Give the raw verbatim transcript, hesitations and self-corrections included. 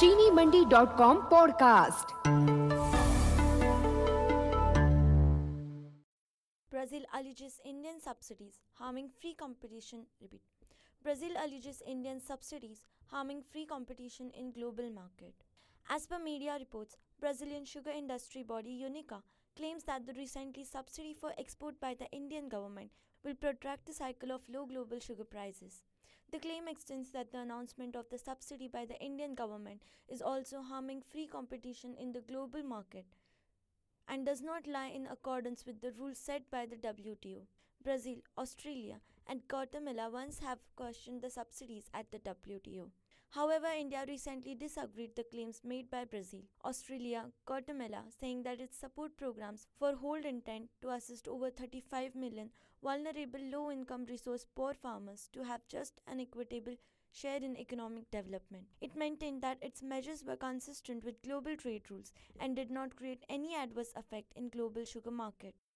चीनी Mandi dot com podcast. Brazil alleges Indian subsidies harming free competition. Repeat. Brazil alleges Indian subsidies harming free competition in global market. As per media reports, Brazilian sugar industry body UNICA claims that the recently subsidy for export by the Indian government will protract the cycle of low global sugar prices. The claim extends that the announcement of the subsidy by the Indian government is also harming free competition in the global market and does not lie in accordance with the rules set by the W T O. Brazil, Australia, and Guatemala once have questioned the subsidies at the W T O. However, India recently disagreed the claims made by Brazil, Australia, Guatemala, saying that its support programs for hold intent to assist over thirty-five million vulnerable low-income resource-poor farmers to have just an equitable share in economic development. It maintained that its measures were consistent with global trade rules and did not create any adverse effect in global sugar market.